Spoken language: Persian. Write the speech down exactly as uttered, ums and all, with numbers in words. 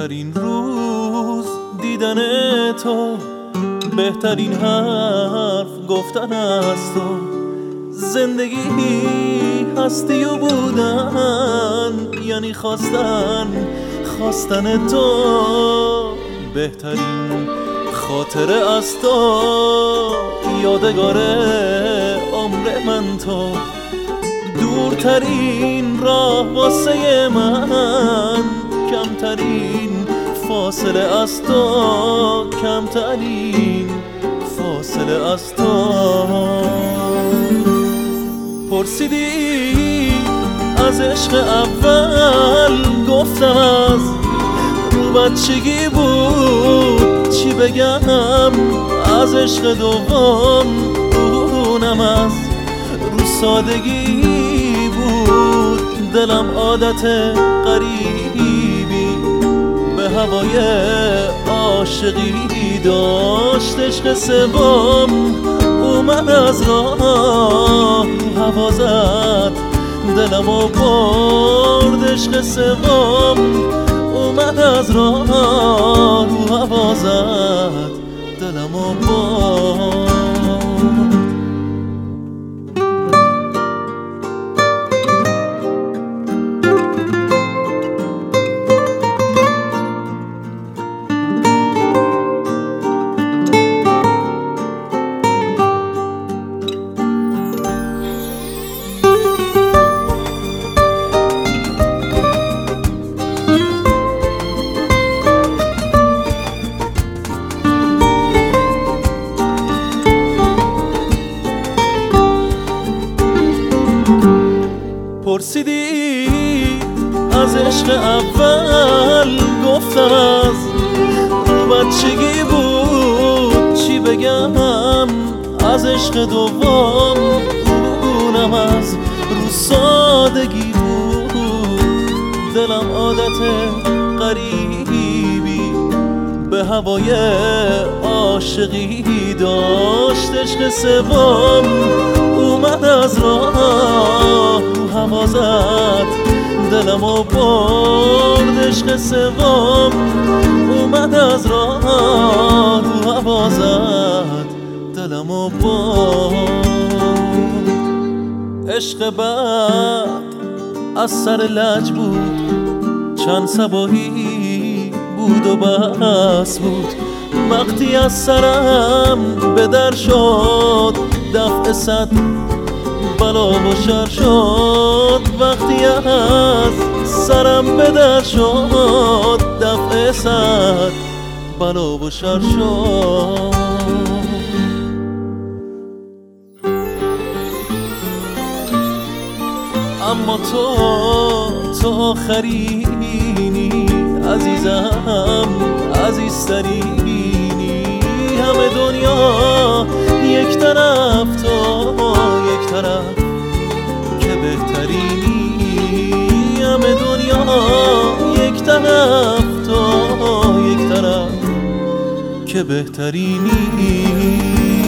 بهترین روز دیدن تو، بهترین حرف گفتن از تو. زندگی هستی و بودن یعنی خواستن خواستن تو. بهترین خاطره از تو، یادگار عمر من تو. دورترین راه واسه من، کمترین فاصله از تو، کمترین فاصله از تو. پرسیدی از عشق اول، گفتم از رو بچگی بود. چی بگم از عشق دوم، اونم از رو سادگی بود. دلم عادت غریبی به هوای عاشقی داشت. عشق سوم اومد از راه، رو هوا زد دلم و برد. عشق سوم اومد از راه، رو هوا زد دلم و برد. پرسیدی از عشق اول، گفتم از رو بچگی بود. چی بگم از عشق دوم، اونم از رو سادگی بود. دلم عادت غریبی به هوای عاشقی داشت. عشق سوم اومد از راه، رو هوا زد دلم و برد. عشق سوم اومد از راه، رو هوا زد دلم و برد. عشق بعد از سر لج بود، چند صباحی بود و بس بود. وقتی از سرم به در شد، دفع صد بلا و شر شد. وقتی از سرم به در شد، دفع صد بلا و شر شد. اما تو تو آخرینی، عزیزم عزیزترینی. همه دنیا یک طرف، تو یک طرف که بهترینی. همه دنیا یک طرف، تو یک طرف که بهترینی.